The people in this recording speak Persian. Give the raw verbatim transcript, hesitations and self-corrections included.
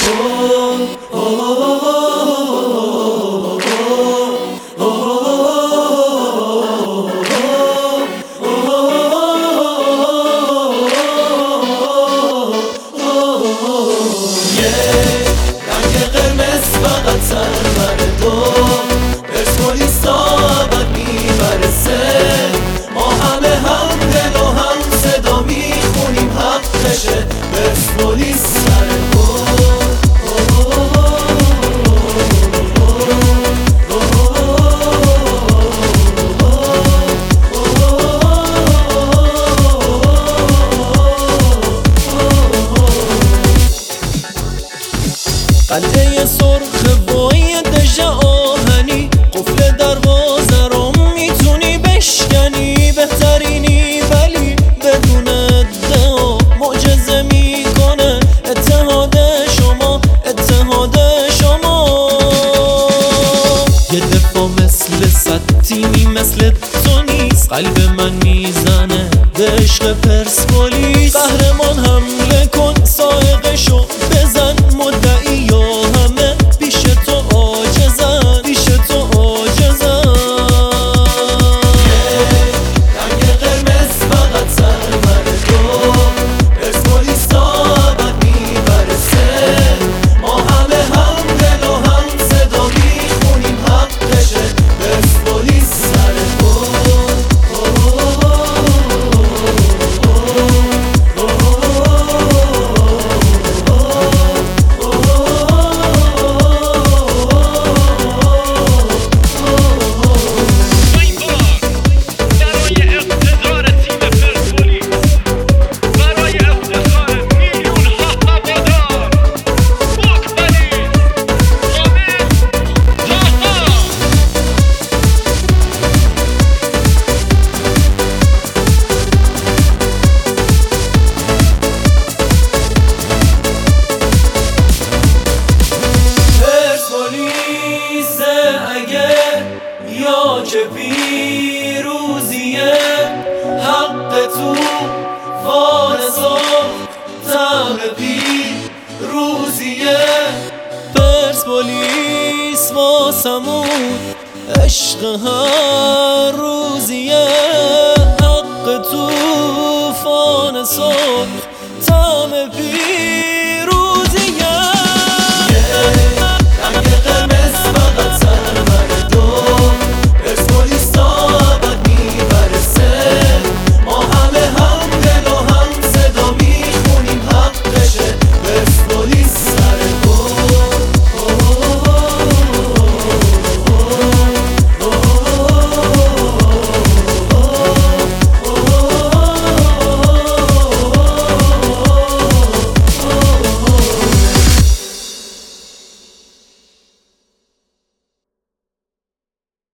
قلعه سرخ وای دژ آهنی، قفل دروازه رو میتونی بشکنی، بهترینی ولی بدون ادعا معجزه میکنه اتحاد شما، اتحاد شما. یه دفاع مثل صد تیمی مثل تو نیست، قلب من میزنه به عشق پرسپولیس. قهرمان حمله کن، سائقشو بزن، مدعی یا همه پیش تو عاجزن، پیش تو عاجزن. رنگ قرمز فقط سرور تو، پرسپولیسا بد میبرسه. ما همه هم دل و هم صدا میخونیم، حقشه پرسپولیس سر تو. یا که پیروزیه حق تو فانسا، طعم پیروزیه. پرسپولیس واسمون عشق هر روزیه، حق تو فان سرخ طعم پیروزیه.